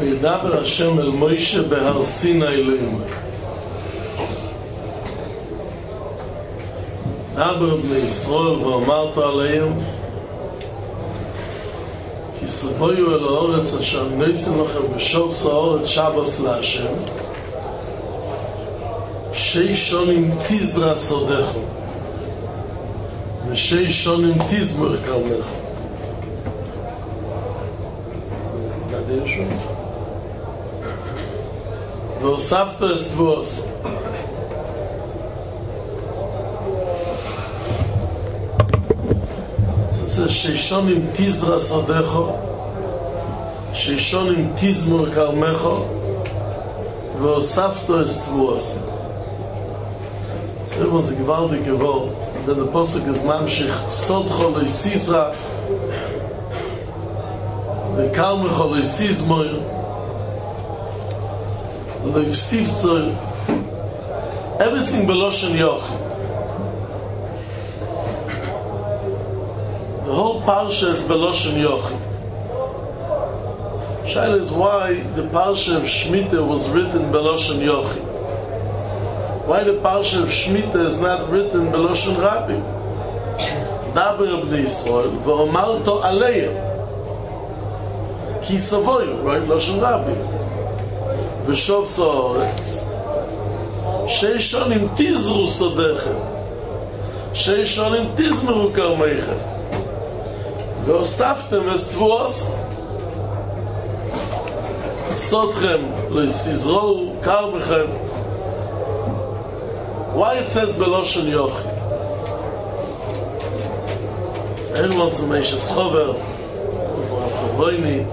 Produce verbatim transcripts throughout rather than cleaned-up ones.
וידבר השם אל מוישה בהר סיני לאמור. דבר בני ישראל ואמרת עליהם כי סבויו אל האורץ אשר נעשם לכם בשובס האורץ שבס להשם שש שונים תזרע סודך ושש שונים תזמור כרמך. נדע ישו והוספת אסתבועס זה שש שונים תזרע סודך שש שונים תזמור כרמך והוספת אסתבועס. Everyone is gewaltig gewollt. Then the Pasuk is mamshich sodcho lo yisizra v'kalmecho lo yisizmoir lo yisivtzoir. Everything beloshen yochid. The whole parsha is beloshen yochid. Shaila is why the parsha of Shemitah was written beloshen yochid. Why the parsha of Shemitah is not written Beloshen Rabbi? Daber b'nei Yisrael v'omarto aleim ki savoyu, right? Loshen Rabbi v'shov sa'oretz sheish shonim tizru sodechem sheish shonim tizmeru karmeichem v'osaftem es tvuos sodchem lo yisizrou karmechem. Why it says Beloshen Yochid? So everyone to Meishes Chover, Rav Chavroini.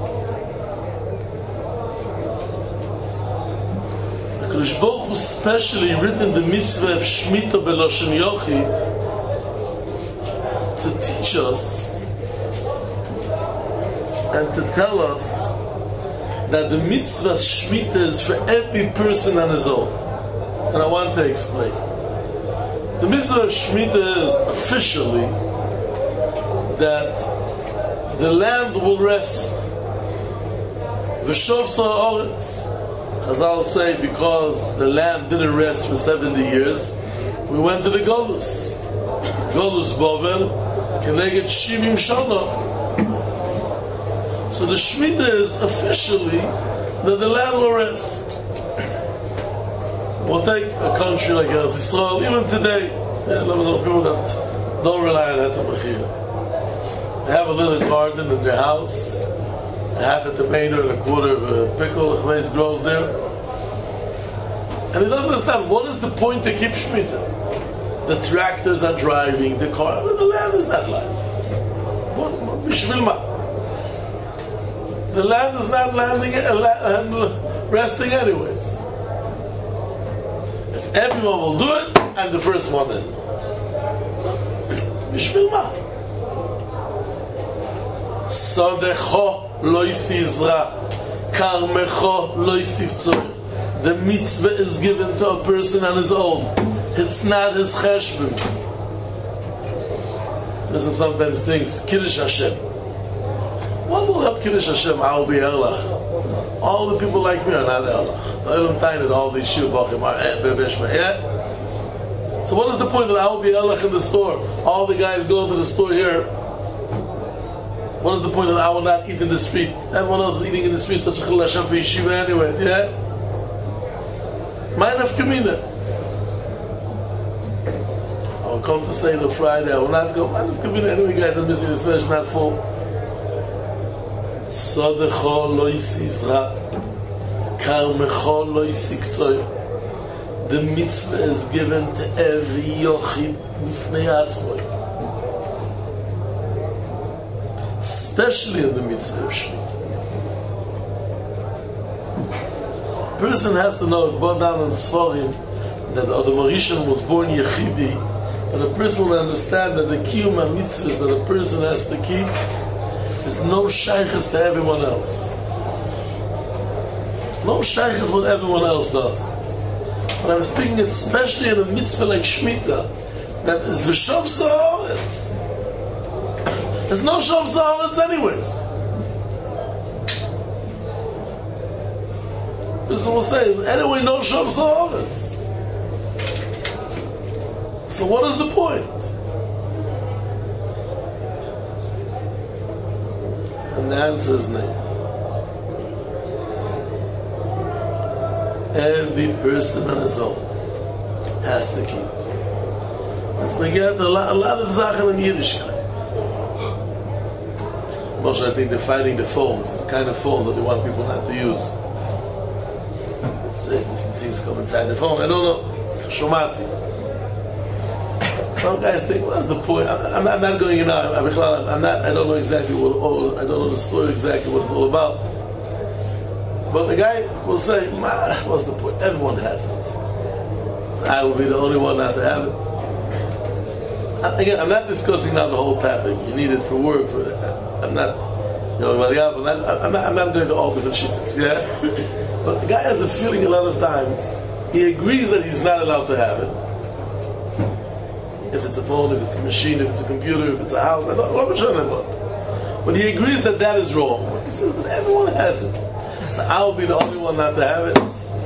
The Kodesh Baruch Hu specially written the mitzvah of Shemitah Beloshen Yochid to teach us and to tell us that the mitzvah Shemitah is for every person on his own. And I want to explain. The mitzvah of Shemitah is officially that the land will rest. V'shov sa'oretz. Chazal say because the land didn't rest for seventy years, we went to the Golus. Golus Bovel, Keneged Shivim Shana. So the Shemitah is officially that the land will rest. We'll take a country like Eretz Yisrael, even today, yeah, people that don't rely on Heter Mechira. They have a little garden in their house, a half a tomato and a quarter of a pickle, the chmeis grows there. And he doesn't understand, what is the point to keep Shemitah? The tractors are driving, the car, but the land is not land. What, Bishvil ma? The land is not landing, uh, resting anyways. If everyone will do it, I'm the first one in. Bishvil ma? Sodecho lo yisizra, karmecho lo yisivtzoir. The mitzvah is given to a person on his own. It's not his cheshbon. Person sometimes thinks, Kiddush Hashem. What will help Kiddush Hashem? I'll be Erlach. All the people like me are not Erlach. The Olam Tainid, all these Shir Bachim are Bebeshma. Yeah? So what is the point that I will be Erlach in the store? All the guys go to the store here. What is the point that I will not eat in the street? Everyone else is eating in the street, such a Chil Hashem for Yeshiva anyways. Yeah? Mine of Kamina. I will come to say the Friday, I will not go. Mine of Kamina. Anyway, guys, I'm missing this verse, not full. Sodecho lo yisizra, karmecho lo yisiktzoi. The mitzvah is given to every yochid b'fnei atzmoi. Especially in the mitzvah of Shemitah. A person has to know, it brought down in Sforim, that the Adam Rishon was born Yechidi, and a person will understand that the kiyum mitzvahs that a person has to keep is no shaykhs to everyone else. No shaykhs what everyone else does. But I'm speaking especially in a mitzvah like Shemitah, that is v'shov sa'oretz. There's no shov sa'oretz anyways. This will say is anyway no Shav Sa'aretz. So what is the point? And the answer is no. Every person on his own has to keep. It's negate a lot, a lot of Sachen in Yiddishkeit. Moshe, I think they're fighting the phones. It's the kind of phones that they want people not to use. Say different things come inside the phone. I don't know. Shomati. Some guys think, what's the point? I'm not, I'm not going in now. I'm not. I don't know exactly what. All, I don't know the story exactly what it's all about. But the guy will say, what's the point? Everyone has it. So I will be the only one not to have it. Again, I'm not discussing now the whole topic. You need it for work. For I'm not. You know, I'm not. I'm not, I'm not going to all different shittas. Yeah. But the guy has a feeling a lot of times. He agrees that he's not allowed to have it. If it's a phone, if it's a machine, if it's a computer, if it's a house, I don't, I'm not sure about. But he agrees that that is wrong. He says, but everyone has it. So I will be the only one not to have it.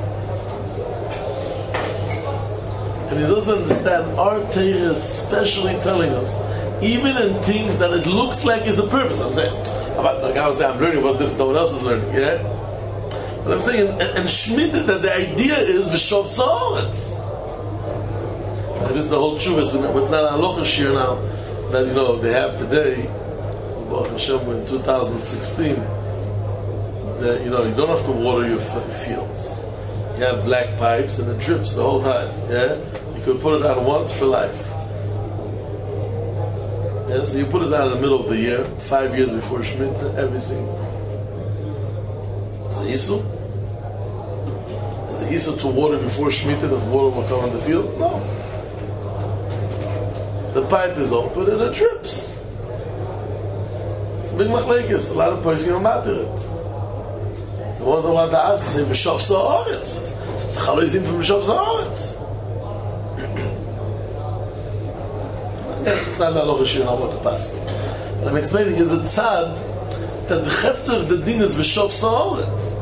And he doesn't understand. Our Torah is especially telling us, even in things that it looks like is a purpose. I'm saying, the guy was saying, I'm learning what's different than someone else is learning. Yeah? But I'm saying, and, and Shemitah, that the idea is V'shov Sa'aretz. This is the whole truth. It's not a halacha shir now that you know they have today. Baruch Hashem, in two thousand sixteen, that you know you don't have to water your f- fields. You have black pipes and it drips the whole time. Yeah, you could put it on once for life. Yeah, so you put it on in the middle of the year, five years before Shemitah, every single. Is it issue? Is it issue to water before Shemitah that water will come on the field? No. The pipe is open and it drips. It's a big machlekes. A lot of places are matter it. The ones that want to ask, they say, V'shov Sa'aretz. It's a chaloi thing from V'shov Sa'aretz. It's not the halacha shir now what to pass. But I'm explaining, is it sad that the chefzer of the din is V'shov Sa'aretz?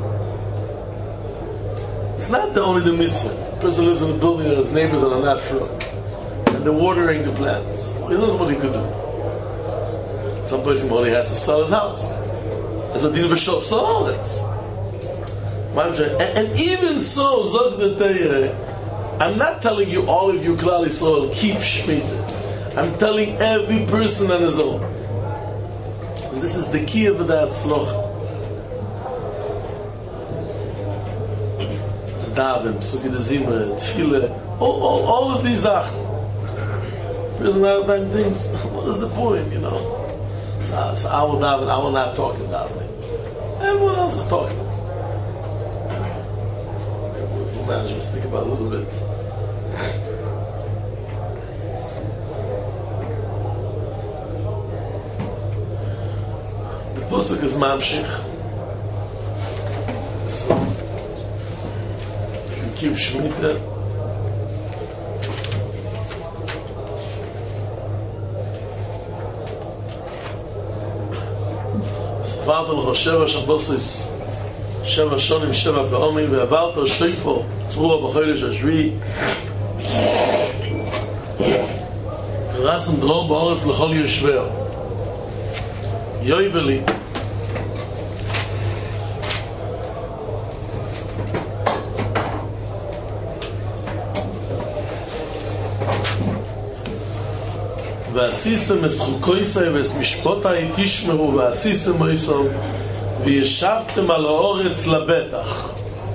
It's not the only the mitzvah. A person lives in a building that has neighbors that are not from. They're watering the plants. He knows what he could do. Some person only has to sell his house. As a din v'shov sa'aretz. And even so, Zog the Torah, I'm not telling you all of you Klal Yisrael keep Shemitah. I'm telling every person on his own. And this is the key of the Hatzlocha. Davim, Psuki de Zimra, Tefillah, all, all, all of these are. Person out of time thinks, what is the point, you know? So, so I will daven, I will not talk in davening. Everyone else is talking. We'll manage to speak about it a little bit. The Pasuk is Mamshich. So, if you keep Shemitah, ועברת לך שבע שבוסס שבע שונים שבע פעמים ועברת שיפו תרועה בחודש השביעי רסם דרור באורץ לכל יושביה יוי ולי ועשיסם את ואת משפוטי תשמרו ועשיסם מויסום וישבתם על האורץ לבטח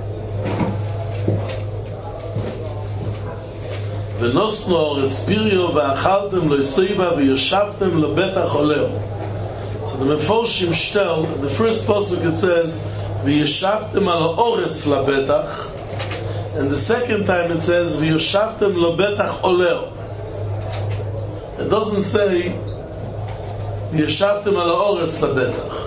ונוסנו האורץ פיריו ואכלתם לו יסויבה וישבתם לבטח עולהו. So the Meforshim shtel, the first pasuk it says וישבתם על האורץ לבטח, and the second time it says וישבתם לבטח עולהו. It doesn't say וישבתם על האורץ לבטח.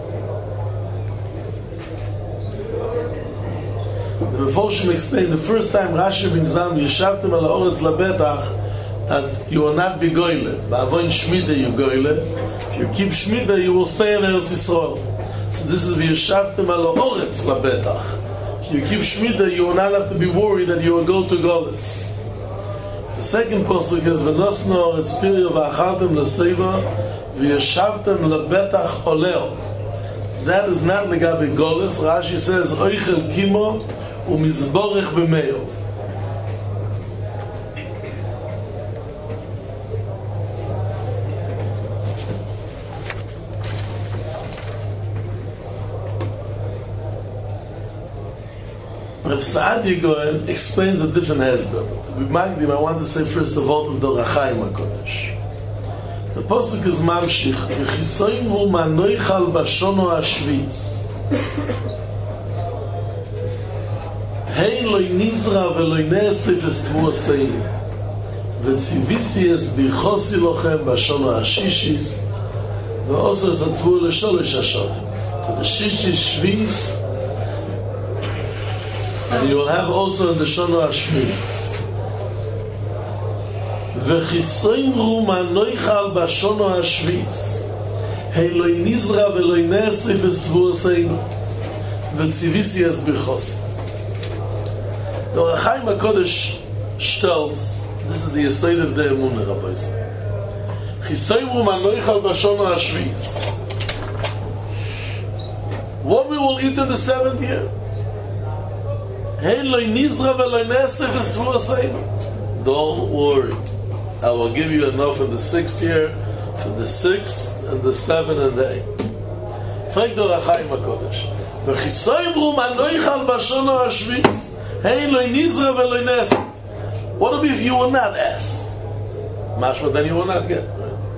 The Meforshim explained the first time Rashi brings down וישבתם על האורץ לבטח that you will not be goyle. Ba'avoin Shmita you goyle. If you keep Shmita you will stay in Eretz Yisrael. So this is וישבתם על האורץ לבטח. If you keep Shemitah, you will not have to be worried that you will go to Golus. The second pasuk is V'nosno etz pirya v'achaltem l'seiva v'yeshavtem lebetach oleo. That is not legabe Golus. Rashi says oichel kimo u'mizborech b'meyov. Rav Saadia Gaon explains a different hesber. To be magdim, I want to say first the vote of the Ohr HaChaim HaKodesh. The pasuk is mamshich, v'chisoimru manoichal bashono hashviz. Hein loi nizra v'loi ne'esif es tvuoseim. V'tzivisi es bichosi lochem bashono hashishis. V'oso es atvuo l'sholosh hashonim. To the shishis shviz, and you will have also in the Shono Hashmitz. V'chisoimru manoichal bashono hashviz. Hei loi nizra v'loi ne'esif es tvuoseinu. V'tzivisi es bichosi. The Ohr HaChaim HaKodesh stellt, this is the Yesod of the Emunah, Rabbi Yisrael. Chisoimru manoichal bashono hashviz. What we will eat in the seventh year? Don't worry, I will give you enough in the sixth year, for the sixth and the seventh and the eighth. Frag the Ohr HaChaim HaKodesh. What if you will not ask? Mashma, then you will not get.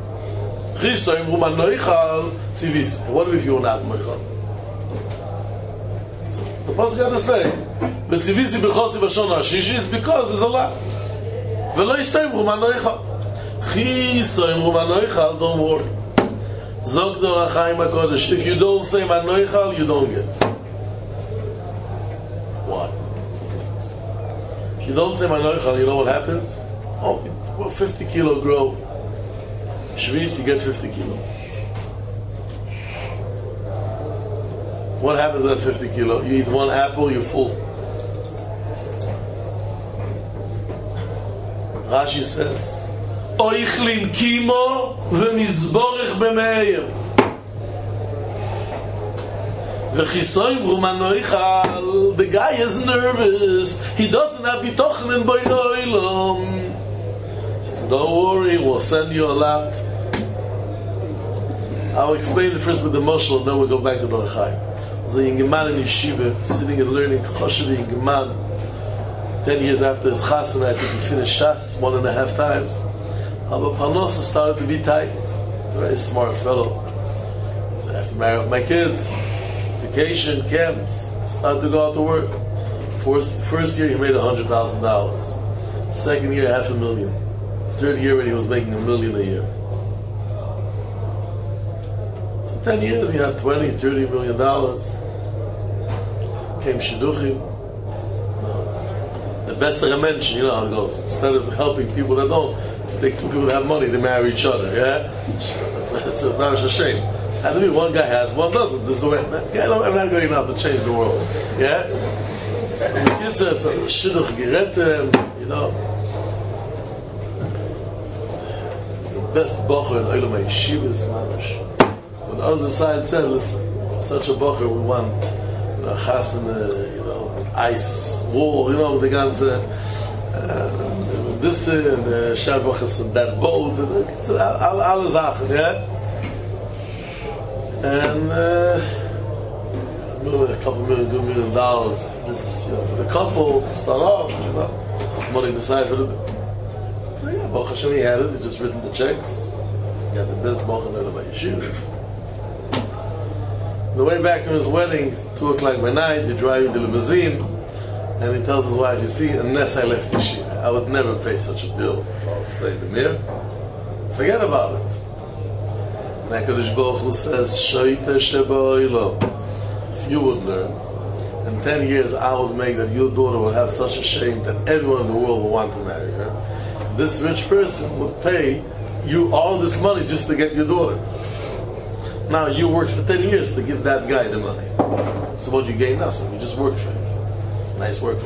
What if you will not moichal? So the pasuk got to say, but tzivisi b'chosi b'shon hashishi is because there's a lot. V'lo yistayimchu manoichal. Chi yistayimchu manoichal, don't worry. Zog the Ohr HaChaim HaKodesh. If you don't say manoichal, you don't get. Why? If you don't say manoichal, you know what happens? Oh, well, fifty kilo grow. Shvis, you get fifty kilo. What happens at fifty kilo? You eat one apple, you're full. Rashi says, Oichlin kimo v'mizborech b'meir. V'chisoimru manoichal. The guy is nervous. He doesn't have bitochen in boiloilom. She says, don't worry, we'll send you a lot. I'll explain it first with the mashal, and then we'll go back to the Ohr HaChaim. There's a young man in yeshiva, sitting and learning Choshev young man. Ten years after his chasana, I think he finished Shas one and a half times. But Parnosa started to be tight. A very smart fellow. So I have to marry off my kids. Vacation, camps. Started to go out to work. First, first year he made a hundred thousand dollars. Second year, half a million. Third year when he was making a million a year. So ten years he had twenty, thirty million dollars. Came Shidduchim. The best of a mention, you know how it goes. Instead of helping people that don't, they two people that have money, they marry each other. Yeah, it's, it's not a shame. Had to be one guy has, one doesn't. This is the way. I'm not going out to change the world. Yeah. So the kids have some shidduch geretem, you know. The best bocher in Olam HaYeshiva is mamash. When the other side said, "Listen, for such a bocher, we want, you know, chasana, you know, ice wall, you know, the ganze uh, this and the Shabachas and that boat, all alle Sachen, yeah. And uh, a couple million, good million dollars, just, you know, for the couple to start off, you know, money aside for the. So, yeah, Baruch Hashem, he had it. He just written the checks. He got the best Baruch Hashem of my yeshivas. The way back from his wedding, two o'clock by night, they drive in the limousine, and he tells his wife, "You see, unless I left yeshiva, I would never pay such a bill if I'll stay in the mirror. Forget about it." And HaKadosh Baruch Hu says, "Shoyte sheba'oilo." If you would learn, in ten years I would make that your daughter would have such a shame that everyone in the world would want to marry her. This rich person would pay you all this money just to get your daughter. Now you worked for ten years to give that guy the money. So what you gain nothing. You just worked for him. Nice worker.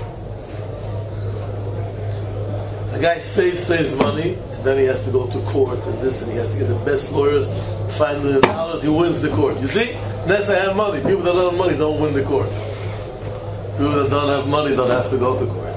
A guy saves, saves money, and then he has to go to court and this, and he has to get the best lawyers, five million dollars, he wins the court. You see? Unless I have money. People that don't have money don't win the court. People that don't have money don't have to go to court.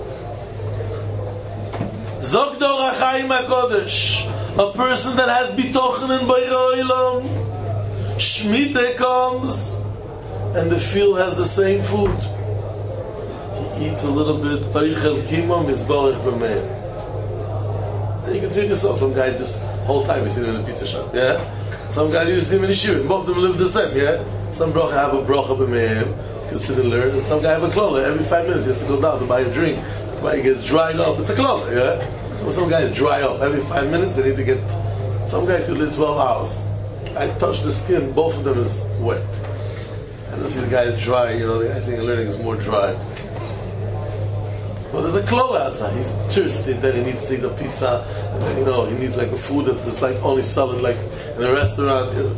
Zok Dor HaChaim HaKodesh, a person that has bitochen in Borei Olam, Shemitah comes, and the field has the same food. He eats a little bit, Oichel Kimo Mizborech B'Meir. And you can see yourself, some guy just, whole time you see him in a pizza shop, yeah? Some guys you see him in a shiur, both of them live the same, yeah? Some bracha have a bracha B'Meir, you can sit and learn, and some guy have a klola, every five minutes he has to go down to buy a drink, but he gets dried up, it's a klola, yeah? So some guys dry up, every five minutes they need to get, some guys could live twelve hours. I touch the skin, both of them is wet. And I see the guy is dry, you know, the guy saying learning is more dry. But there's a klol outside. He's thirsty, then he needs to eat a pizza, and then, you know, he needs like a food that is like only solid, like in a restaurant. You know.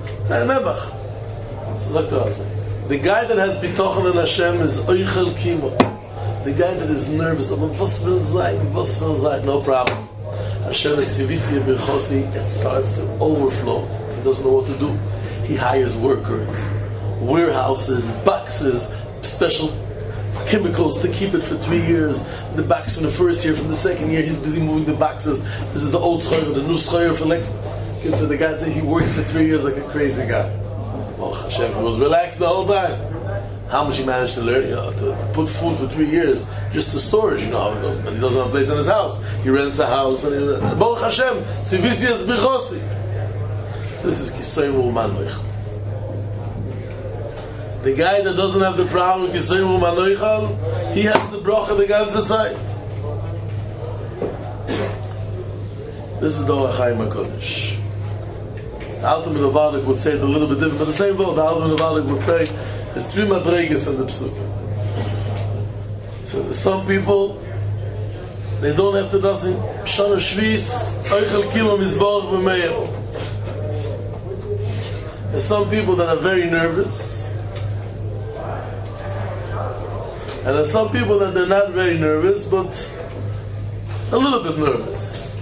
So the guy that has bitochen in Hashem is oichel kimo. The guy that is nervous, no problem. Hashem is tzivisi b'chosi, it starts to overflow. He doesn't know what to do. He hires workers, warehouses, boxes, special chemicals to keep it for three years. The box from the first year, from the second year, he's busy moving the boxes. This is the old schoyer, the new schoyer for next. So the guy said he works for three years like a crazy guy. Oh Hashem, he was relaxed the whole time. How much he managed to learn, you know, to, to put food for three years just to storage. You know how it goes. But he doesn't have a place in his house. He rents a house and he, Baruch Hashem, tzivisi es b'chosi. This is kisoyim u'manoich. The guy that doesn't have the problem with kisoyim u'manoichal, he has the bracha the ganze Zeit. This is Dor HaChaim HaKodesh. The Alter Minovadik would say it a little bit different, but the same word. The Alter Minovadik would say there's three madregas in the psukim. So some people, they don't have to do nothing. Shana Shvis, Oichel Kimo Mizborech B'Meir. There's some people that are very nervous, and there's some people that they're not very nervous, but a little bit nervous.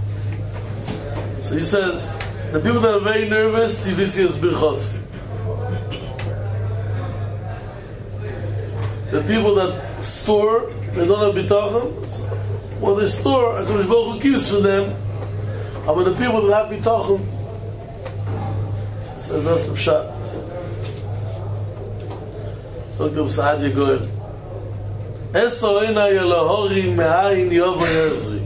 So he says, the people that are very nervous, tzivisi es b'chosi. The people that store, they don't have bitachon. What they store, HaKadosh Baruch Hu keeps for them. But the people that have bitachon, says that's the pshat. So the Saadia Goel. Eso ena Yelohori me'ayin yovo Yezri.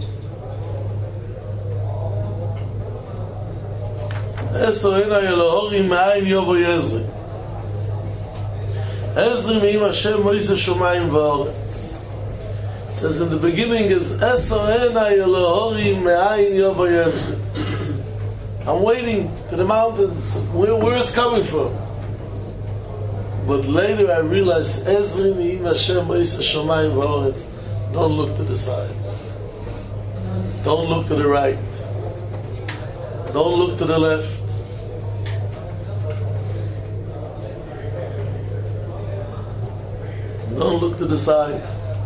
Eso ena Yelohori me'ayin yovo Yezri. Ezri me'im Hashem moise shomayim v'oretz. It says in the beginning is Eso ena Yelohori me'ayin yovo Yezri. I'm waiting to the mountains. Where, where it's coming from? But later I realized Ezri me'im Hashem moise shomayim v'oretz. Don't look to the sides. Don't look to the right. Don't look to the left. Don't look to the side.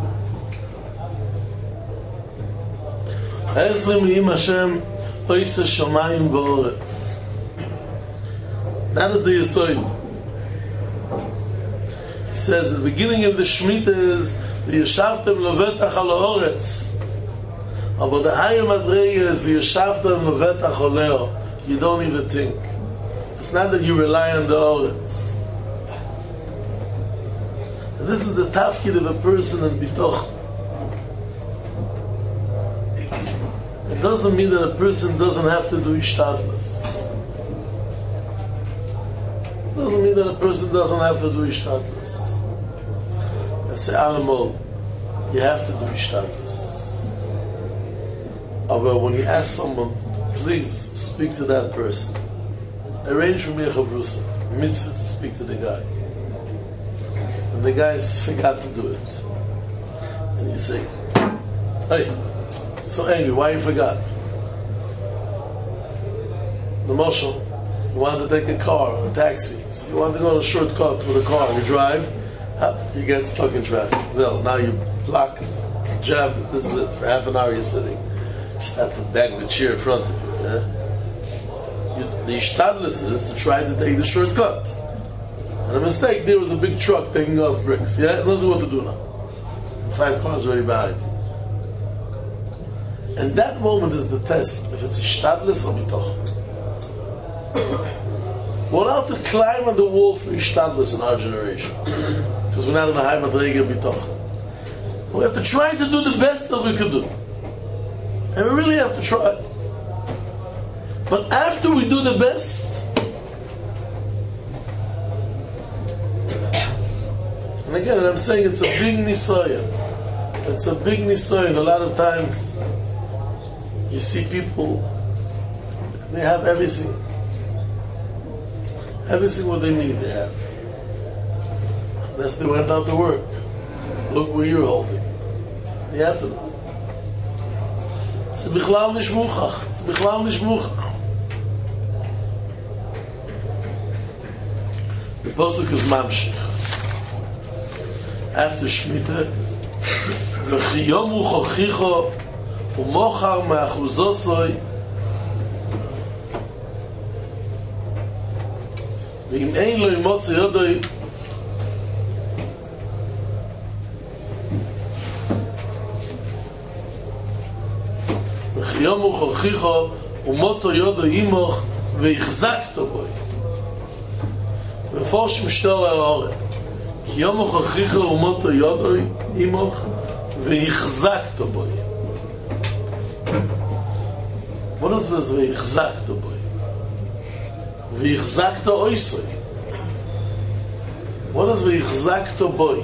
Ezri me'im Hashem moise shomayim v'oretz. That is the Yesod. He says the beginning of the Shemitah is v'yeshavtem levetach al ha'oretz. But the higher madrega is v'yeshavtem levetach oleo. You don't even think. It's not that you rely on the oretz. And this is the tafkid of a person in bitoch. It doesn't mean that a person doesn't have to do ishtadlus. It doesn't mean that a person doesn't have to do ishtadlus. As an animal, you have to do ishtadlus. But when you ask someone, please speak to that person. Arrange for me a chavrusa, mitzvah to speak to the guy. And the guy forgot to do it. And you say, hey, so angry, why you forgot? The Moshe, you wanted to take a car, a taxi. So you want to go on a shortcut with a car. You drive, Up, you get stuck in traffic. So now you blocked. It's a job. This is it. For half an hour you're sitting. You start to bang the chair in front of you. Yeah? you the ishtadlis is to try to take the shortcut. And a mistake, there was a big truck taking off bricks. Yeah, it knows what to do now. Five cars already behind you. And that moment is the test if it's ishtadlis or bitoch. We're allowed to climb on the wall for ishtadlis in our generation. Because we're not in a high madrega bitoch. We have to try to do the best that we could do. And we really have to try. But after we do the best, and again, and I'm saying it's a big nisayon. It's a big nisayon. A lot of times, you see people, they have everything. Everything what they need, they have. Unless they went out to work. Look where you're holding. You have to know. It's bichlal nish muchach. It's bichlal nish muchach. The pasuk is mamshich. After Shemitah, v'chiyomu chochicho u'mochar me'achuzosoi v'im ein lo imotzi yodoi v'chiyomu chochicho u'moto yodoi imoch v'yichzakto boi v'forsh mishtor ha'orem כי יום הוכיחו ומותו יודוי אימוך ויחזקתו בוי. What does this ויחזקתו בוי? ויחזקתו אויסוי. What does ויחזקתו בוי?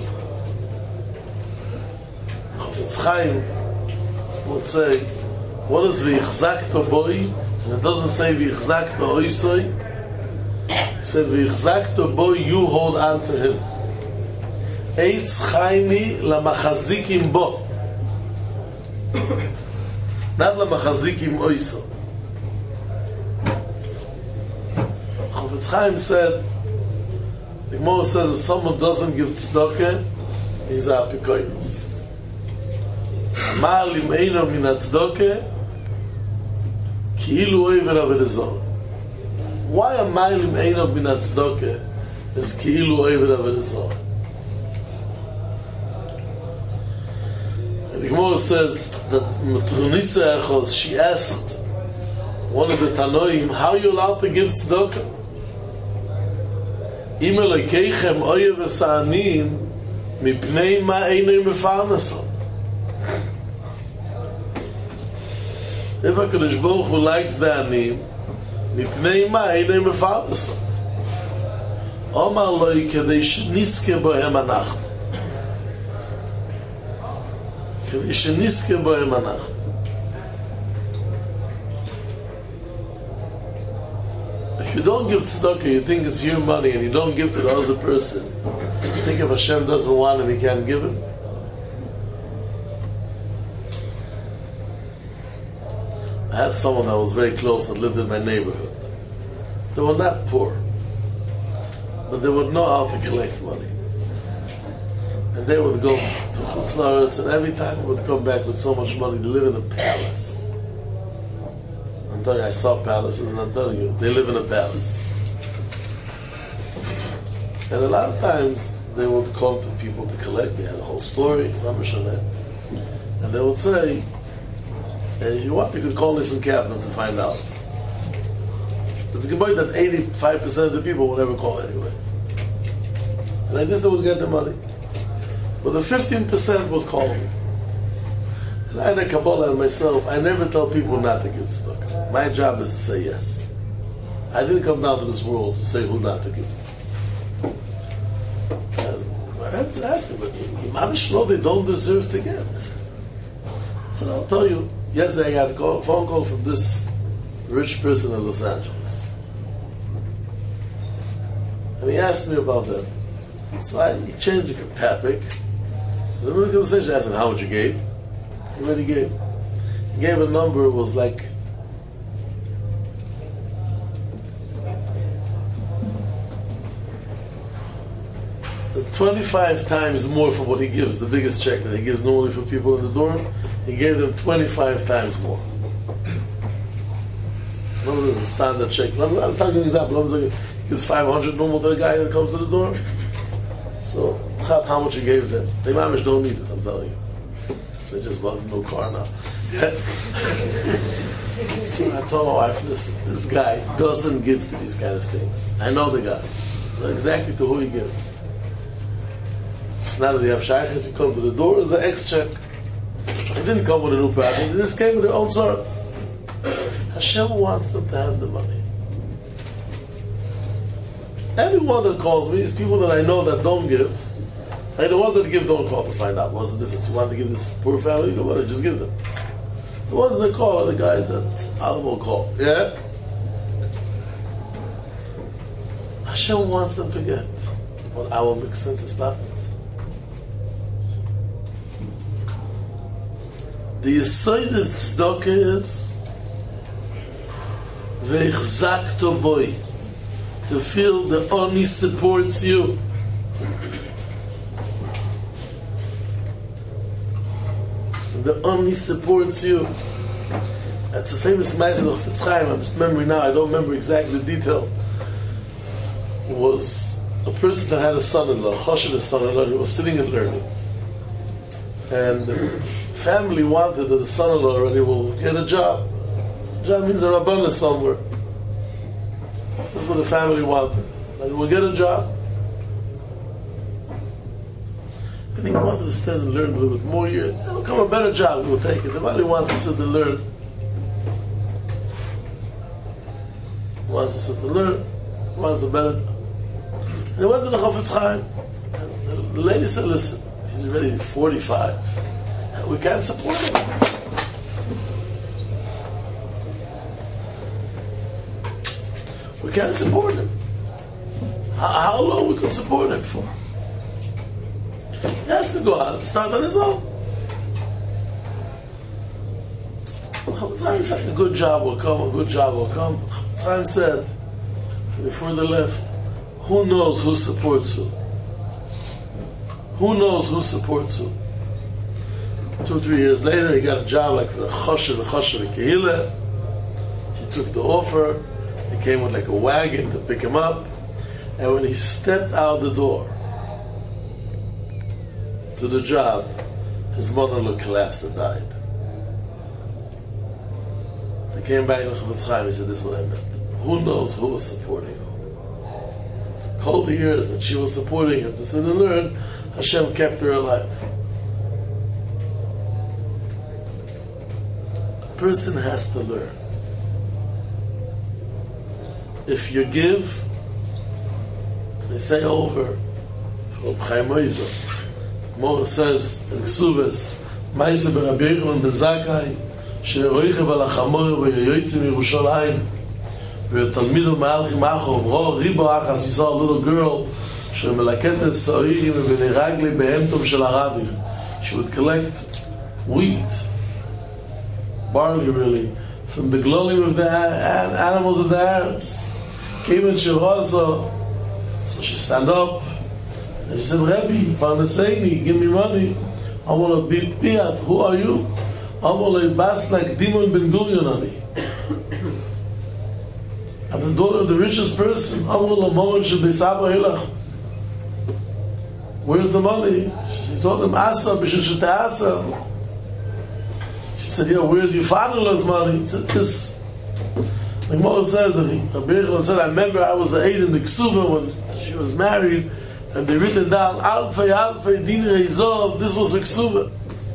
חפץ חיים would say, what does ויחזקתו בוי? And it doesn't say ויחזקתו אויסוי. It said ויחזקתו בוי, you hold on to him. Eitz chayni lamachazikim bo. Not lamachazikim oiso. Chofetz Chaim said, the Gemara says if someone doesn't give tzedakah, he's a apikoyos. Amar limeino min tzedakah, ki ilu oiver avedazor. Why amar limeino min tzedakah is ki ilu oiver avedazor? The Gemara says that Matronisa Echos, she asked one of the Tanoim, how are you allowed to give tzedakah? Im Elokeichem oyev v'sa'anim mipnei ma einoi mefarnason. If HaKadosh Baruch Hu likes the anim, mipnei ma einoi mefarnason. Omar loi kedei sheniske bohem anachnu. If you don't give tzedakah, you think it's your money, and you don't give to the other person, you think if Hashem doesn't want him, he can't give him? I had someone that was very close that lived in my neighborhood. They were not poor, but they would know how to collect money. And they would go to Chutz La'aretz, and every time they would come back with so much money, they live in a palace. I'm telling you, I saw palaces, and I'm telling you, they live in a palace. And a lot of times, they would come to people to collect. They had a whole story, and they would say, if you want, you could call this in cabinet to find out. It's a good that eighty-five percent of the people would never call anyways. And like this, they would get the money. But the fifteen percent would call me. And I had a Kabbalah on myself. I never tell people not to give tzedakah. My job is to say yes. I didn't come down to this world to say who not to give. And my parents would ask me, but Imam Shlo, they don't deserve to get. I said, I'll tell you, yesterday I got a call, phone call from this rich person in Los Angeles. And he asked me about them. So I he changed the topic. So the conversation, I asked him how much you gave. He already gave. He gave a number, it was like twenty-five times more for what he gives, the biggest check that he gives normally for people in the door, he gave them twenty-five times more. What was the standard check? I was talking an example. He gives five hundred normal to the guy that comes to the door. So, how much he gave them. They mamish don't need it, I'm telling you. They just bought a new car now. Yeah. So I told my wife, listen, this guy doesn't give to these kind of things. I know the guy. I know exactly to who he gives. It's not that you have shaykhs, you come to the door, it's an X-check. They didn't come with a new package, they just came with their own service. Hashem wants them to have the money. Everyone that calls me is people that I know that don't give. Hey, the ones that give don't call to find out what's the difference. You want to give this poor family, you go about it, just give them. The ones that call are the guys that I will call. Yeah? Hashem wants them to get what our mixing to stop it. The Yesod of Tzedakah is Veichzakto boy, to feel the Oni supports you. The Oni supports you. That's a famous Ma'aser of Chofetz Chaim. I'm just remembering now, I don't remember exactly the detail. It was a person that had a son-in-law, Choshen, his son-in-law, he was sitting and learning. And the family wanted that the son-in-law already will get a job. A job means a Rabbana somewhere. That's what the family wanted. That he will get a job. And he wanted to stand and learn a little bit more years. There will come a better job, he will take it. Nobody wants to sit and learn. He wants to sit and learn. He wants a better job. And he went to the Chofetz Chaim. And the lady said, listen, he's already forty-five. We can't support him. We can't support him. How, how long we could support him for? He has to go out and start on his own. Chofetz Chaim said, a good job will come, a good job will come. Chofetz Chaim said, before they left, who knows who supports who? Who knows who supports who? Two or three years later, he got a job like for the Chosher, the Chosher, the Kehillah. He took the offer. He came with like a wagon to pick him up. And when he stepped out the door to the job, his mother-in-law collapsed and died. They came back to the Chofetz Chaim. He said, this is what I meant. Who knows who was supporting who? All the years that she was supporting him to sit and learn, Hashem kept her alive. A person has to learn. If you give, they say over, from Chaim Oizer, Mora says in Ksubas, Maise b'Rabbi Yochanan ben Zakkai, she'roichev al hachamor v'yoytze miYerushalayim, v'yotalmido ma'alchim acho, v'ro ribo achas, he saw a little girl, she'melaketes sa'orim v'niragli behemtom shel haravim. She would collect wheat, barley really, from the glolim of the animals of the Arabs. Came in Shiraza, so she stand up and she said, Rebbe, Parnaseini, give me money. I'm going to be Piat. Who are you? I'm going to bast like Dimon Ben Gurion on me. I'm the daughter of the richest person. I'm going to moment should be Saba Hilach. Where's the money? She told him, Asa, Bishishita Asa. She said, yeah, where's your father-in-law's money? He said, this. The Gemara says that he, Rabbi Yochanan said, I remember I was an aide in the Ksuva when she was married, and they written down, Alfei, Alfei, Dinei Zov, this was her Ksuva.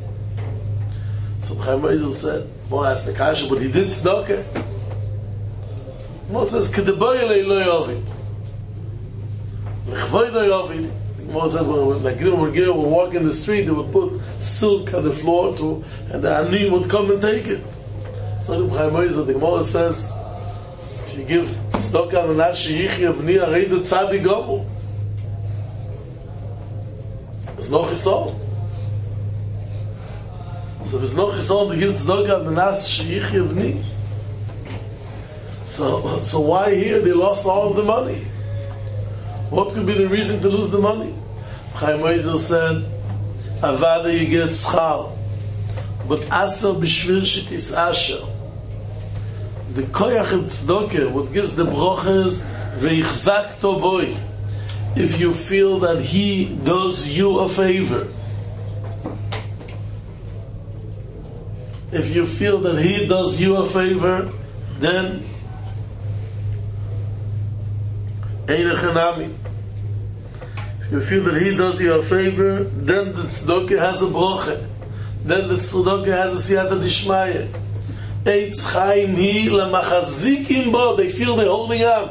So Chaim Oizer said, Mor asked the Kasha, but he did tzedakah. Mor says, Kedeboyelei lo yovid. Lechvoy lo yovid. Mor says, when like Gidon would would walk in the street, they would put silk on the floor to, and the Ani would come and take it. So Chaim Oizer, the Gemara says, you give tzedakah on that sheyichya b'ni arei ze tzadik gomor. There's no chisol. So there's no chisol to give tzedakah on that sheyichya b'ni. So, so why here they lost all of the money? What could be the reason to lose the money? Chaim Ozer said, Avada you get schar, but Asher b'shvil shetis Asher. The koyach of tzedakah, what gives the brochas, veichzakto boy, if you feel that he does you a favor. If you feel that he does you a favor, then ein echanami. If you feel that he does you a favor, then the tzedakah has a brocha. Then the tzedakah has a siyata dishmaya. Eitz chaim hi lamachazikim bo. They feel they're holding on.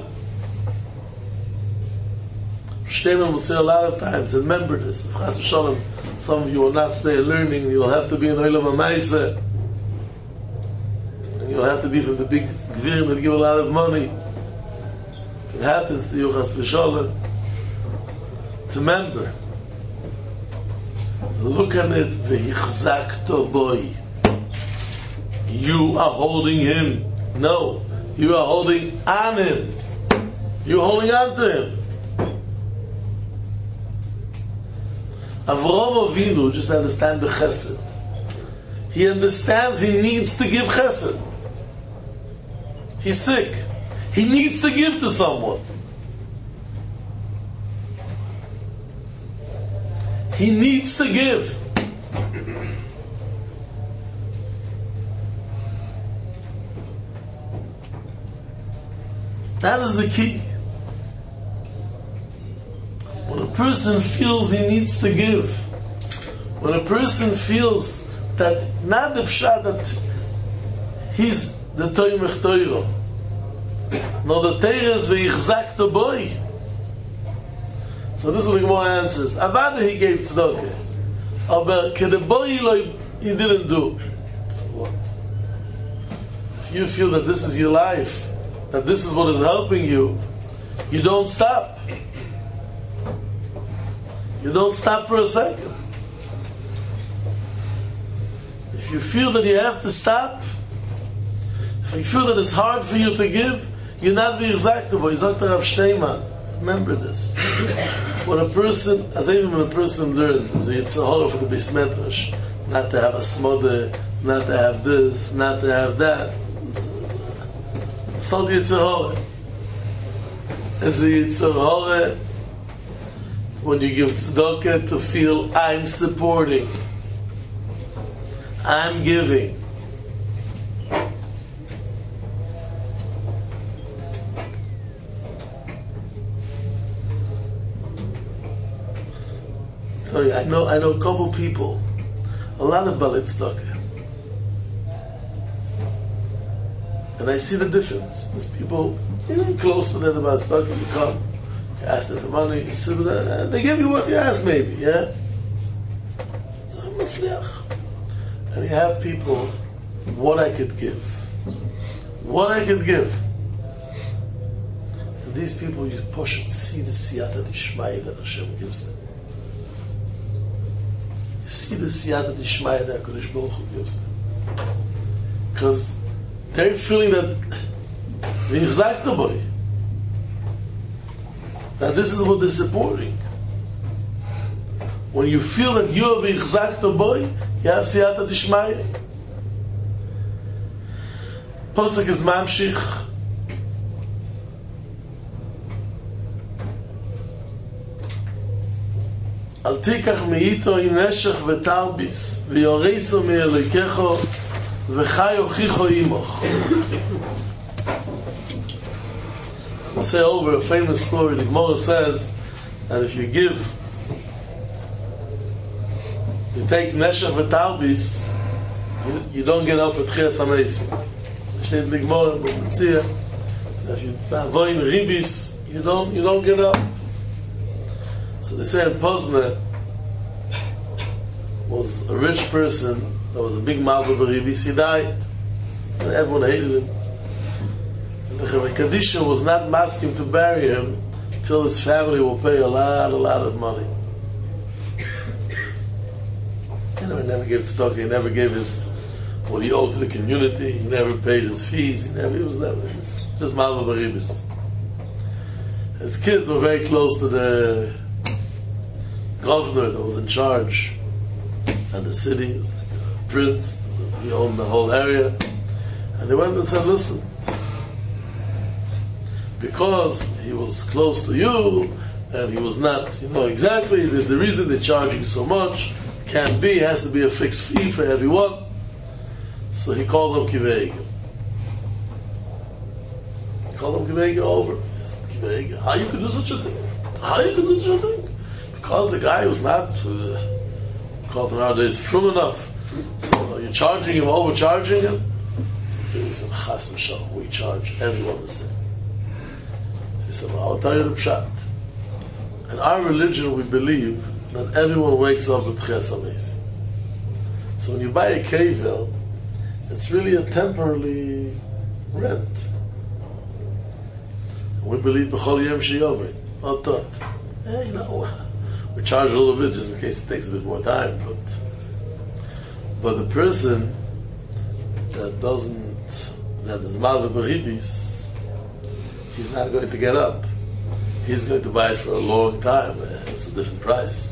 Shteman would say a lot of times, and remember this, if Chas v'shalom, some of you will not stay learning, you'll have to be in Olam HaMaaseh, and you'll have to be from the big gvirim that give a lot of money. If it happens to you, Chas v'shalom, to remember, look at it, v'yichzakto boy. You are holding him. No, you are holding on him. You're holding on to him. Avraham Avinu just understand the chesed. He understands he needs to give chesed. He's sick. He needs to give to someone. He needs to give. That is the key. When a person feels he needs to give, when a person feels that not the pshat that he's the toimech toiro, no, the teira is v'yichzak the boy. So this is what the Gemara answers. Avada he gave tzedakah, but kedeboy lo he didn't do. So what? If you feel that this is your life, that this is what is helping you, you don't stop. You don't stop for a second. If you feel that you have to stop, if you feel that it's hard for you to give, you're not the exact boy. You're not the Rav Shteiman. Remember this. When a person, as even when a person learns, it's a horror for the Beis Medrash, not to have a smother, not to have this, not to have that. So it's a horror. As it's a horror when you give tzedakah to feel I'm supporting, I'm giving. So I know I know a couple people, a lot of balit tzedakah, and I see the difference. There's people, you know, close to them about tzedakah. You come, you ask them for money, you sit with them, they give you what you ask, maybe, yeah? And you have people, what I could give. What I could give. And these people, you push it, see the siyata d'ishmaya that Hashem gives them. See the siyata d'ishmaya that HaKadosh Baruch Hu gives them. Because they're feeling that v'yichzakto boy, that this is what they're supporting. When you feel that you have v'yichzakto boy, you have siyata d'ishmaya. Posuk is mamshich. Al tikach meito in neshech v'tarbis v'yoreiso me'elikecho v'chayo chicho imoch. I'll say over a famous story. The Gemara says that if you give, you take neshech v'tarbis, you, you don't get up for tchias hamesim. Steht the Gemara, if you avoid ribis, you don't you don't get up. So they say in Pozna was a rich person that was a big malva b'ribis. He died, and everyone hated him. And the Chavei Kadisha was not asking to bury him till his family will pay a lot, a lot of money. Anyway, he never gave tzedakah. He never gave his what he owed to the community. He never paid his fees. He never. He was never just, just malva b'ribis. His kids were very close to the governor that was in charge, and the city, it was like a prince, he owned the whole area, and they went and said, listen, because he was close to you, and he was not, you know, exactly, there's the reason they're charging so much, it can't be, it has to be a fixed fee for everyone. So he called him Kivei. He called him Kivei over. He said, Kivei, how you could do such a thing? How you could do such a thing? Because the guy was not, uh, called him nowadays, frum enough. So you're charging him, overcharging him? So he said, Chas v'shalom, we charge everyone the same. So he said, well, I'll tell you the pshat. In our religion, we believe that everyone wakes up with Ches HaMesim. So when you buy a kevel, it's really a temporary rent. And we believe b'chol yom she'yover, not that. Yeah, you know, we charge a little bit just in case it takes a bit more time. But but the person that doesn't, that is malva b'ribis, he's not going to get up. He's going to buy it for a long time. It's a different price.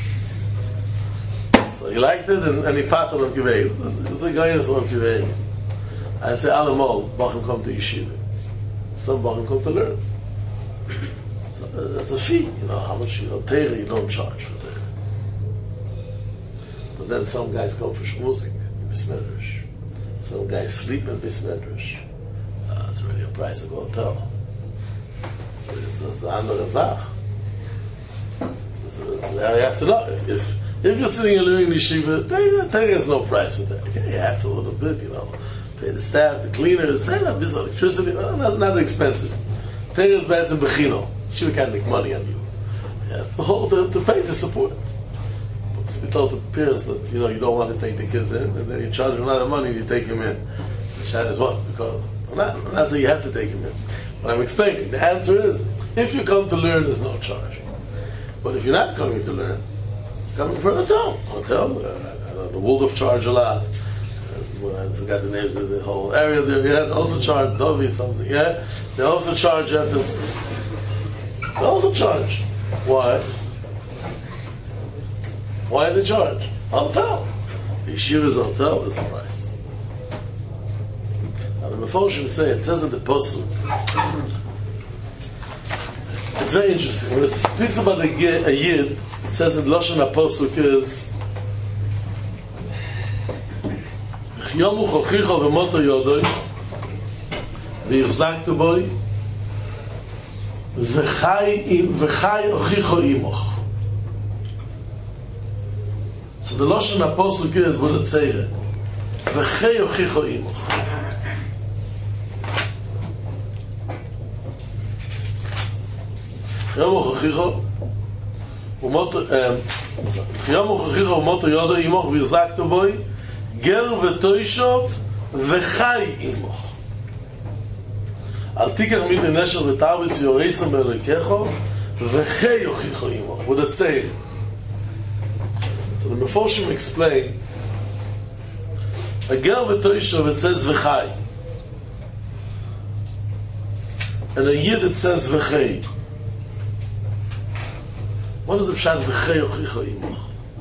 So he liked it, and, and he patted him Kivei. It's a guy in his own Kivei. I say, Alamol, Bachim come to Yeshiva. Some Bachim come to learn. So uh, that's a fee, you know, how much, you know, Teira, you don't charge for Teira. But then some guys come for schmoozing in Bismedrash. Some guys sleep in Bismedrash. Uh, it's already a price of a hotel. It's, really, it's, it's a andere Sach. You have to know. If, if If you're sitting and living in yeshiva, Teira has no price for that. Okay, you have to a little bit, you know, pay the staff, the cleaners, pay a bit of electricity, well, not, not expensive. Teira is bad in Bechino. Yeshiva can't make money on you. You have to hold to, to pay the support. But to be told to parents that, you know, you don't want to take the kids in, and then you charge them a lot of money and you take them in. The shad is what? Because I'm not, I'm not saying you have to take them in. But I'm explaining. The answer is, if you come to learn, there's no charge. But if you're not coming to learn, coming for a hotel. Hotel, uh, the Waldorf charge a lot. Uh, I forgot the names of the whole area there. Yeah, they also charge Dovi something. Yeah, they also charge at this. They also charge. Why? Why they charge? Hotel. The Yeshiva's hotel is the price. Now the Mefoshim say, it says in the Posuk, it's very interesting. When it speaks about a, a Yid, it says in Lashon HaPosuk is V'chyomu chochicho v'moto yodoi v'yichzaktu boi v'chai ochicho imoch. So the Lashon HaPosuk is what it says, v'chai ochicho imoch. V'chyomu chochicho חיימו חכיך ומוטו יודו אימוך וירזקתו בוי גר ותוישוב וחי אימוך אל תיקח מידי נשר ותרביס ויורסם באלוהיכךו וחי יוכיחו אימוך. What it say? So the Mefoshim explain a ger v'toishov, it says v'chai, and a yid it says v'chai. What is the pshat v'chei ochicha imoch?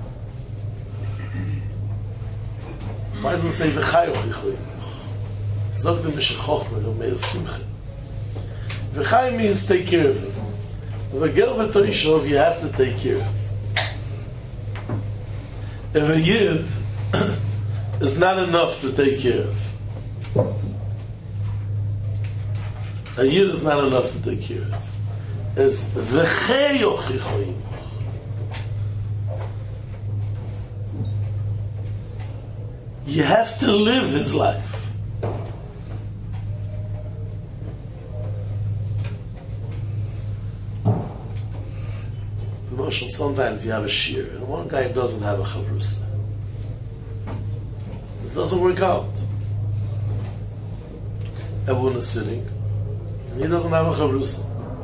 Why does it say v'chei ochicha imoch? Zog the Mishechochma, the Meir Simcha. V'chei means take care of him. V'gel v'toishov, you have to take care of him. If a yid is not enough to take care of, a yid is not enough to take care of, is v'chei ochicha imoch. You have to live his life. Emotional. Sometimes you have a shear, and one guy doesn't have a chavrusa. This doesn't work out. Everyone is sitting, and he doesn't have a chavrusa.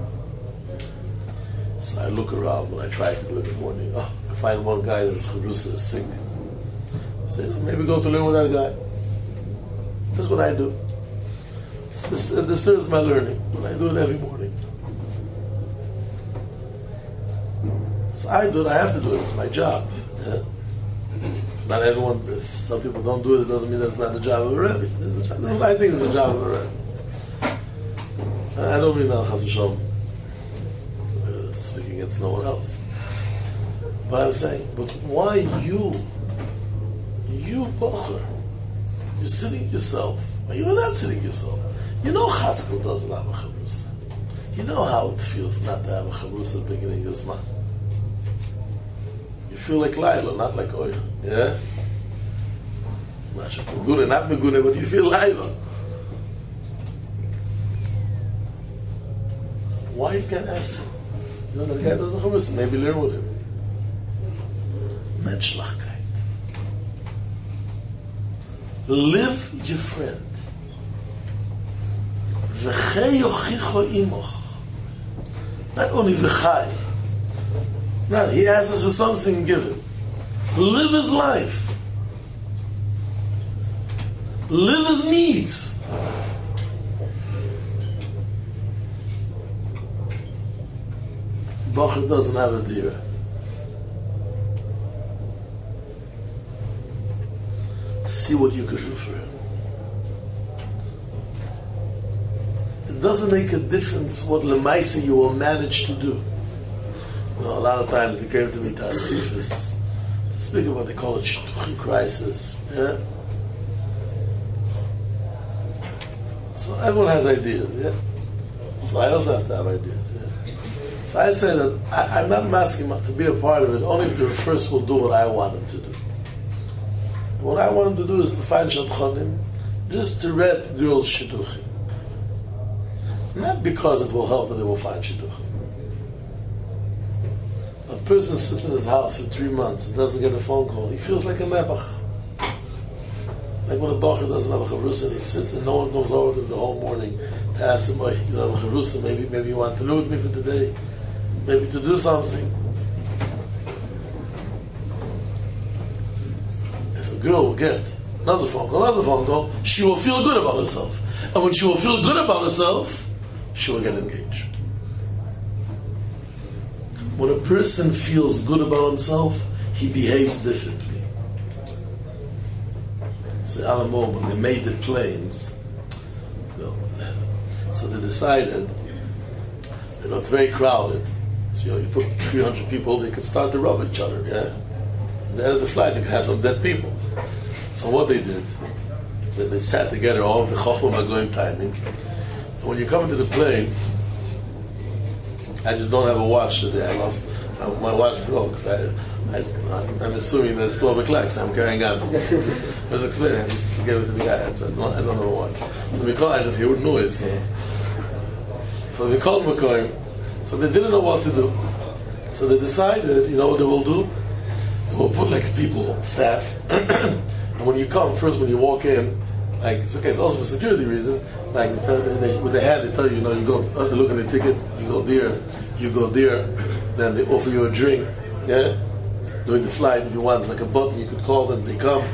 So I look around when I try to do it in the morning. Oh, I find one guy that's chavrusa is sick. Say, no, maybe go to learn with that guy. That's what I do. This, this is my learning, and I do it every morning. So I do it, I have to do it, it's my job. Yeah? Not everyone, if some people don't do it, it doesn't mean that's not the job of a Rebbe. It's the job, I think it's the job of a Rebbe. And I don't mean that Chas v'Shalom uh, speaking against no one else. But I'm saying, but why you, you Bocher, you're sitting yourself, or you're not sitting yourself. You know Chatzkel doesn't have a Chavrusa. You know how it feels not to have a Chavrusa at the beginning of Zman. You feel like Laila, not like Oich. Yeah? Not Megune, not Megune, but you feel Laila. Why you can't ask him? You know, that guy doesn't have Chavrusa, maybe learn with him. Menschlichkeit. Live your friend. V'chei yochicho imoch. Not only v'chai. No, he asks for something given. Live his life. Live his needs. Bocher doesn't have a deer. See what you could do for him. It doesn't make a difference what lemaisa you will manage to do. You know, a lot of times they came to me to Asifis to speak about, they call it shtuchim crisis. Yeah? So everyone has ideas. Yeah? So I also have to have ideas. Yeah? So I say that I, I'm not asking to be a part of it only if the first will do what I want him to do. What I want him to do is to find shadchanim, just to read girls shidduchim. Not because it will help that they will find shidduchim. A person sits in his house for three months and doesn't get a phone call, he feels like a nepach. Like when a bacher doesn't have a chavrusa and he sits and no one comes over to him the whole morning to ask him, oh, you have a chavrusa, maybe, maybe you want to do with me for today, maybe to do something. Girl will get another phone call, another phone call, she will feel good about herself. And when she will feel good about herself, she will get engaged. When a person feels good about himself, he behaves differently. So Alamo, when they made the planes, you know, so they decided, you know, it's very crowded. So you know, you put three hundred people, they could start to rub each other, yeah? At the end of the flight, you could have some dead people. So what they did, they, they sat together, all of the Chochmah Magoim timing. And when you come into the plane, I just don't have a watch today. I lost my, my watch broke. So I, I, I'm assuming that it's twelve o'clock, so I'm carrying on. I was explaining, I just gave it to the guy. I don't, I don't know what. So we call, I just hear noise. So, so we called Magoim. So they didn't know what to do. So they decided, you know what they will do? They will put like people, staff. And when you come, first when you walk in, like it's okay, it's also for security reason. Like they tell, they, with the hand, they tell you, you know, you go uh, they look at the ticket, you go there, you go there, then they offer you a drink. Yeah, during the flight, if you want like a button, you could call them. They come.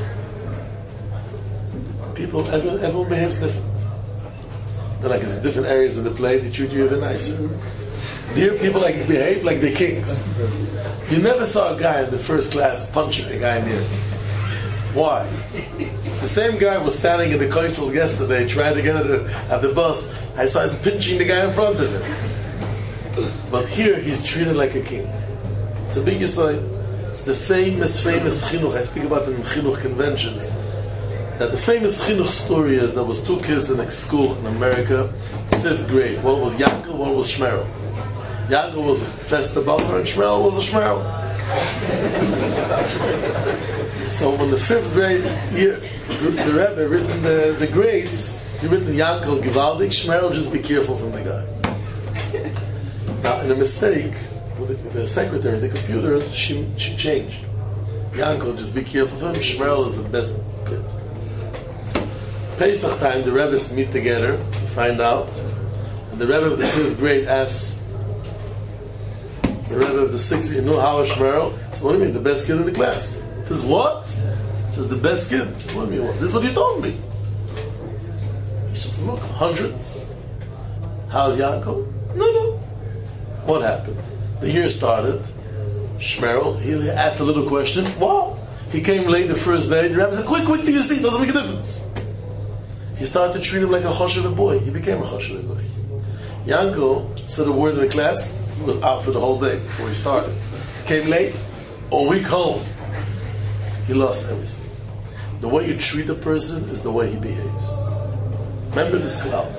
People, everyone, everyone behaves different. They're like it's in different areas of the plane. They treat you even nicer. There, people like behave like they're kings. You never saw a guy in the first class punching the guy near. Why? The same guy was standing in the Kaisel yesterday trying to get at the, at the bus. I saw him pinching the guy in front of him. But here he's treated like a king. It's a big yesod. It's the famous, famous chinuch. I speak about it in chinuch conventions. That the famous chinuch story is there was two kids in a school in America, fifth grade. One was Yankel, one was Shmerel. Yankel was a Festa Balcher and Shmerel was a Shmerel. So when the fifth grade year, the Rebbe written the, the grades, he written Yankel Givaldik, Shmerel, just be careful from the guy. Now, in a mistake, with the, the secretary, the computer, she, she changed. Yankel, just be careful from him, Shmerel is the best kid. Pesach time, the Rebbes meet together to find out, and the Rebbe of the fifth grade asks the Rebbe of the sixth grade, you know how Shmerel? So what do you mean, the best kid in the class? He says, what? He says, the best kid. Says, what do you mean? This is what you told me. He says, look, hundreds. How's Yaakov? No, no. What happened? The year started. Shmerel. He asked a little question. Wow. He came late the first day. The rabbi said, quick, quick to your seat. Doesn't make a difference. He started to treat him like a choshev boy. He became a choshev boy. Yanko said a word in the class. He was out for the whole day before he started. Came late. A week home. He lost everything. The way you treat a person is the way he behaves. Remember this cloud.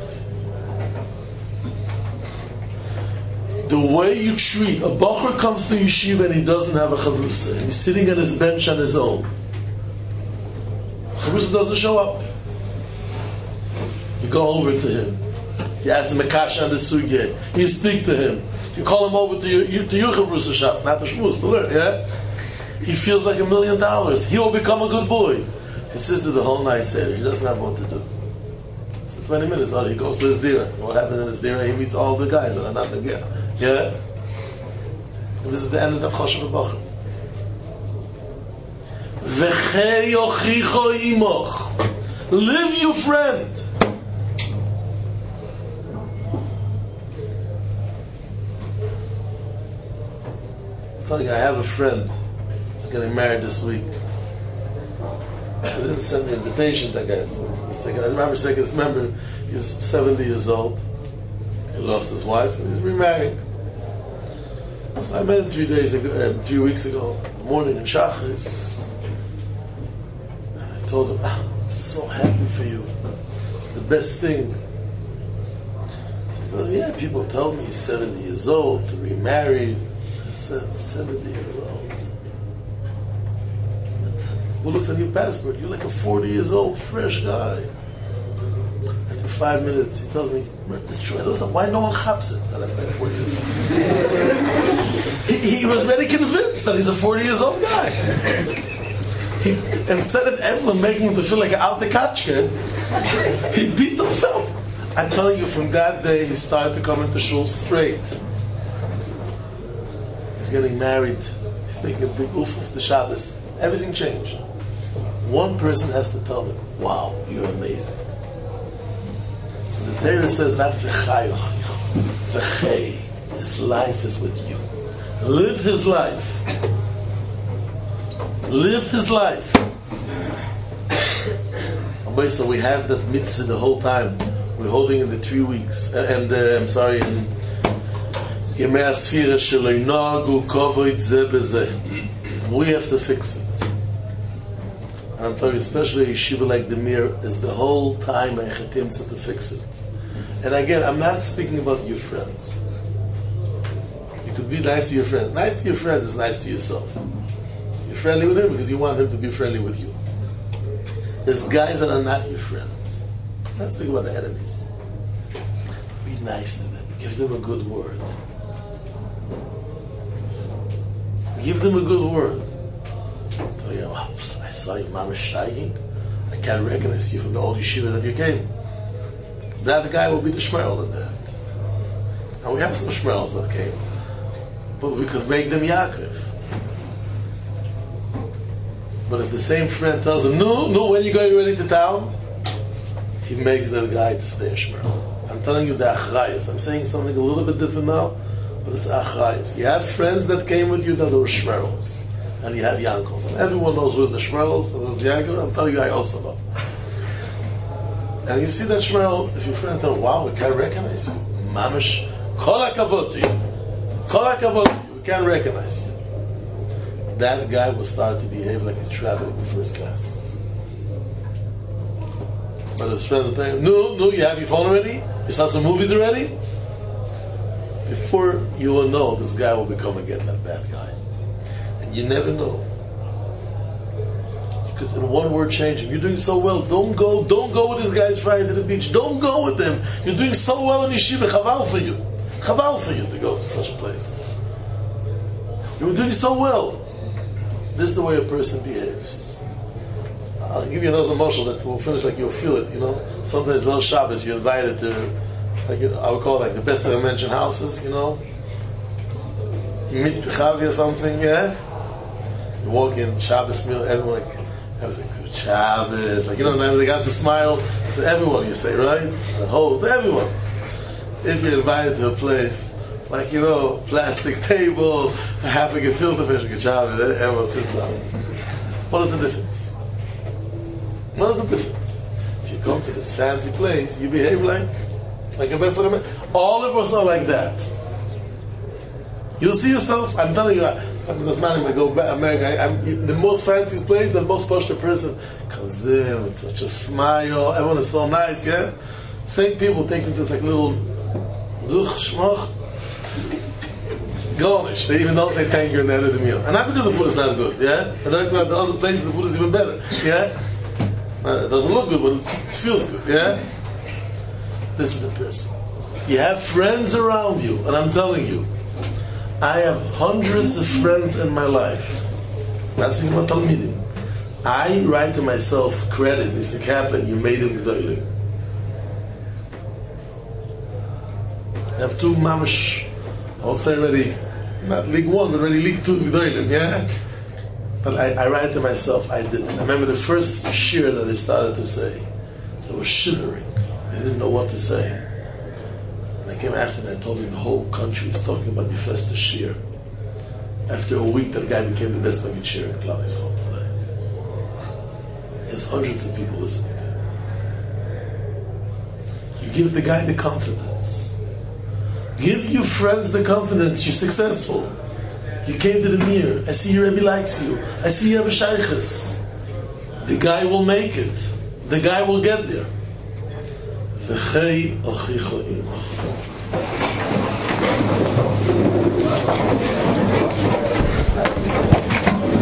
The way you treat, a bacher comes to yeshiva and he doesn't have a chavrusa, and he's sitting on his bench on his own. Chavrusa doesn't show up. You go over to him. You ask him a kasha on the sugya. You speak to him. You call him over to your, to your chavrusa shaf, not the shmuz, to learn, yeah? He feels like a million dollars. He will become a good boy. His sister the whole night said he doesn't have what to do. So twenty minutes, oh, he goes to his dira. What happens in his dira? He meets all the guys that are not the guy. Yeah? And this is the end of the Choshev Bachar. V'chei yochicho imoch. Live your friend. I'm telling you, I have a friend. He's getting married this week. He didn't send me an invitation to guys. I remember second remember he's seventy years old. He lost his wife and he's remarried. So I met him three days ago, uh, three weeks ago, morning in Shachris. And I told him, ah, I'm so happy for you. It's the best thing. So he told me, yeah, people tell me he's seventy years old to remarry. I said, seventy years old. Who looks at your passport? You're like a forty years old, fresh guy. After five minutes, he tells me, it's true. I don't know why no one chaps it that I'm like forty years old. he, he was very convinced that he's a forty years old guy. He, instead of everyone making him to feel like an out the kachka, he beat himself. I'm telling you, from that day, he started to come into shul straight. He's getting married. He's making a big oof of the Shabbos. Everything changed. One person has to tell him, wow, you're amazing. So the Torah says not v'chai, v'chei. His life is with you. Live his life. Live his life. So we have that mitzvah the whole time. We're holding in the three weeks. And uh, I'm sorry, in Yemei Asfira shelo yinagu kavod zeh b'zeh. We have to fix it. And I'm telling you, especially a yeshiva like the Mir, is the whole time I chatimtza to fix it. And again, I'm not speaking about your friends. You could be nice to your friends. Nice to your friends is nice to yourself. You're friendly with him because you want him to be friendly with you. There's guys that are not your friends. I'm not speaking about the enemies. Be nice to them. Give them a good word. Give them a good word. Tell you, oh, I saw you, Mama Steiging. I can't recognize you from the old yeshiva that you came. That guy will be the shmerel in that. And we have some shmerels that came. But we could make them Yaakov. But if the same friend tells him, no, no, when you go, you ready to town? He makes that guy to stay a shmerel. I'm telling you the achrayas. I'm saying something a little bit different now, but it's achrayas. You have friends that came with you that were shmerels. And you have yankos. And everyone knows who's the shmerels and who's the yankos. I'm telling you, I also know. And you see that shmerel, if your friend tells, wow, we can't recognize you. Mamish, kol hakavod to you. Kol hakavod to you. We can't recognize you. That guy will start to behave like he's traveling in first class. But his friend will tell him, no, no, you have your phone already? You saw some movies already? Before you will know, this guy will become again that bad guy. And you never know. Because in one word change him. You're doing so well. Don't go, don't go with this guy's Friday to the beach. Don't go with them. You're doing so well in yeshiva. Chaval for you. Chaval for you to go to such a place. You're doing so well. This is the way a person behaves. I'll give you another moshel that will finish like you'll feel it, you know. Sometimes little Shabbos you're invited to, like, you know, I would call it like the best of mentioned houses, you know. Mit Pichavi or something, yeah. You walk in, Shabbos meal, everyone like, that was a good Shabbos. Like, you know, now they got to smile to everyone, you say, right? The host, everyone. If you're invited to a place like, you know, plastic table, a half a gefilte fish, a chavi, everyone sits down. What is the difference? What is the difference? If you come to this fancy place, you behave like like a best man. All of us are like that. You'll see yourself, I'm telling you, I'm this man, I go back to America, I, I'm the most fanciest place, the most posh person comes in with such a smile, everyone is so nice, yeah? Same people taking this like little duch, schmach, garnish. They even don't say thank you in the end of the meal. And not because the food is not good, yeah? And then the other places the food is even better, yeah? It's not, it doesn't look good, but it feels good, yeah? This is the person. You have friends around you, and I'm telling you, I have hundreds of friends in my life. That's what I'm telling you. I write to myself credit, Mister Kaplan, you made him gedolim. I have two mamash, I would say already, not League One, but already League Two gedolim, yeah? But I, I write to myself, I didn't. I remember the first shir that I started to say, they were shivering. They didn't know what to say. I came after that, I told him the whole country is talking about Yifesta Shir. After a week, that guy became the best Maggid Shir in Klal Yisrael today. There's hundreds of people listening to him. You give the guy the confidence. Give your friends the confidence, you're successful. You came to the mirror, I see your Rebbe likes you. I see you have a shaykhis. The guy will make it. The guy will get there. V'chei ochicha imach.